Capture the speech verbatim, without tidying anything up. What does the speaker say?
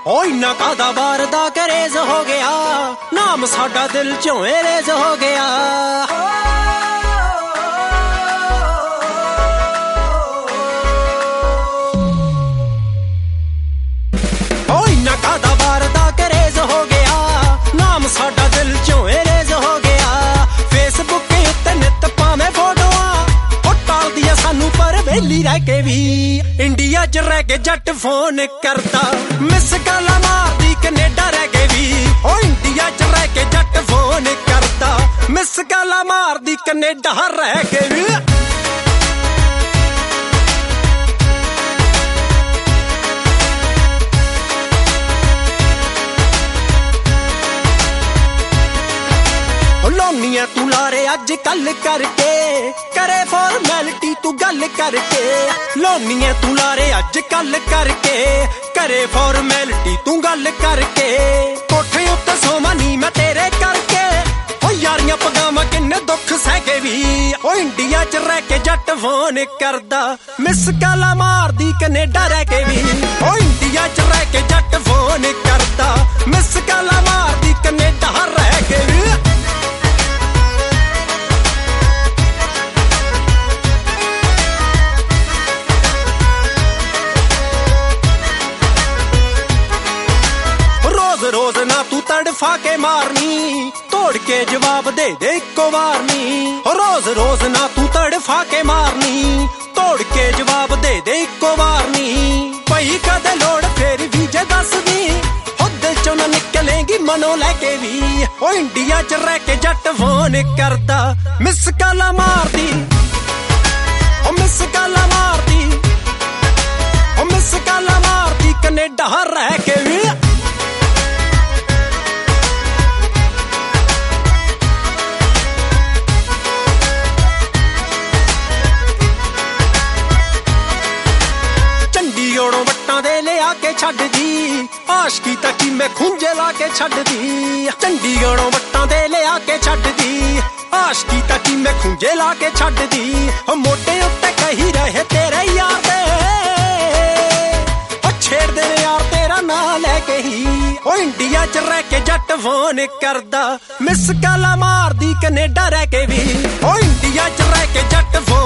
ਓ ਇੰਨਾ ਕਾਦਾ ਬਾਰ ਦਾ ਕਰੇਜ਼ ਹੋ ਗਿਆ, ਨਾਮ ਸਾਡਾ ਦਿਲ ਚੋਂ ਰੇਜ਼ ਹੋ ਗਿਆ। ਓ ਇੰਨਾ ਕਾਦਾ ਬਾਰ ਦਾ ਕਰੇਜ਼ ਹੋ ਗਿਆ, ਨਾਮ ਸਾਡਾ ਦਿਲ ਚੋਂ ਰੇਜ਼ ਹੋ ਗਿਆ। ਫੇਸਬੁੱਕ ਉੱਤੇ ਨਿੱਤ ਪਾਵੇਂ ਫੋਟੋਆਂ, ਉਹ ਟਾਲਦੀਆਂ ਸਾਨੂੰ ਪਰ ਵੇਲੀ ਰਹਿ ਕੇ ਵੀ। ਇੰਡੀਆ 'ਚ ਰਹਿ ਕੇ ਜੱਟ ਫੋਨ ਕਰਦਾ, ਮਿਸ ਕਾਲਾਂ ਮਾਰਦੀ ਕੈਨੇਡਾ ਰਹਿ ਕੇ ਵੀ। ਓ ਇੰਡੀਆ 'ਚ ਰਹਿ ਕੇ ਜੱਟ ਫੋਨ ਕਰਦਾ, ਮਿਸ ਕਾਲਾਂ ਮਾਰਦੀ ਕੈਨੇਡਾ ਰਹਿ ਕੇ ਵੀ। ਲਾਉਣੀਆਂ ਤੂੰ ਲਾਰੇ ਅੱਜ ਕੱਲ ਕਰਕੇ, ਕਰੇ ਫਾਰਮੈਲਿਟੀ ਤੂੰ ਗੱਲ ਕਰਕੇ। ਲਾਉਣੀਆਂ ਤੂੰ ਲਾਰੇ ਅੱਜ ਕੱਲ ਕਰਕੇ, ਕਰੇ ਫਾਰਮੈਲਿਟੀ ਤੂੰ ਗੱਲ ਕਰਕੇ। ਕੋਠੇ ਉੱਤੇ ਸੋਵਾਂ ਨੀ ਮੈਂ ਤੇਰੇ ਕਰਕੇ, ਓ ਯਾਰੀਆਂ ਪਗਾਵਾਂ ਕਿੰਨੇ ਦੁੱਖ ਸਹਿ ਕੇ ਵੀ। ਓ ਇੰਡੀਆ 'ਚ ਰਹਿ ਕੇ ਜੱਟ ਫੋਨ ਕਰਦਾ, ਮਿਸ ਕਾਲਾਂ ਮਾਰਦੀ ਕੈਨੇਡਾ ਰਹਿ ਕੇ ਵੀ। ਓ ਇੰਡੀਆ 'ਚ ਰਹਿ ਕੇ ਜੱਟ ਫੋਨ ਕਰਦਾ, ਮਿਸ ਕਾਲਾਂ ਮਾਰਦੀ ਕੈਨੇਡਾ ਰਹਿ ਕੇ ਵੀ। ਰੋਜ਼ ਨਾ ਤੂੰ ਤੜਫਾ ਕੇ ਮਾਰਨੀ, ਤੋੜ ਕੇ ਜਵਾਬ ਦੇ ਦੇ ਇੱਕੋ ਵਾਰ ਨੀ। ਰੋਜ਼ ਰੋਜ਼ ਨਾ ਤੂੰ ਤੜਫਾ ਕੇ ਮਾਰਨੀ, ਤੋੜ ਕੇ ਜਵਾਬ ਦੇ ਦੇ ਇੱਕੋ ਵਾਰ ਨੀ। ਪਈ ਕਦੇ ਲੋੜ ਫੇਰ ਵੀ ਜੇ ਦੱਸਦੀ, ਹੋ ਦਿਲ ਚੋਂ ਨਾ ਨਿਕਲੇਗੀ ਮਨੋਂ ਲੈ ਕੇ ਵੀ। ਓ ਇੰਡੀਆ 'ਚ ਰਹਿ ਕੇ ਜੱਟ ਫੋਨ ਕਰਦਾ, ਮਿਸ ਕਾਲਾਂ ਮਾਰਦੀ, ਓ ਮਿਸ ਕਾਲਾਂ ਮਾਰਦੀ, ਓ ਮਿਸ ਕਾਲਾਂ ਮਾਰਦੀ ਕੈਨੇਡਾ ਰਹਿ ਕੇ ਵੀ। ਚੰਡੀਗੜ੍ਹੋਂ ਵੱਟਾਂ ਦੇ ਲਿਆ ਕੇ ਛੱਡਦੀ, ਆਸ਼ਕੀ ਤਾਂ ਕੀ ਮੈਂ ਖੁੰਝੇ ਲਾ ਕੇ ਛੱਡਦੀ। ਚੰਡੀਗੜ੍ਹੋਂ ਵੱਟਾਂ ਦੇ ਲਿਆ ਕੇ ਛੱਡਦੀ, ਆਸ਼ਕੀ ਤਾਂ ਕੀ ਮੈਂ ਖੁੰਝੇ ਲਾ ਕੇ ਛੱਡਦੀ। ਮੋਢੇ ਉੱਤੇ ਕਹੀ ਰਹੇ ਤੇਰੇ ਯਾਰ ਦੇ, ਉਹ ਛੇੜਦੇ ਨੇ ਯਾਰ ਤੇਰਾ ਨਾਂ ਲੈ ਕੇ ਹੀ। ਓ ਇੰਡੀਆ 'ਚ ਰਹਿ ਕੇ ਜੱਟ ਫੋਨ ਕਰਦਾ, ਮਿਸ ਕਾਲਾਂ ਮਾਰਦੀ ਕੈਨੇਡਾ ਰਹਿ ਕੇ ਵੀ। ਓ ਇੰਡੀਆ 'ਚ ਰਹਿ ਕੇ ਜੱਟ ਫੋਨ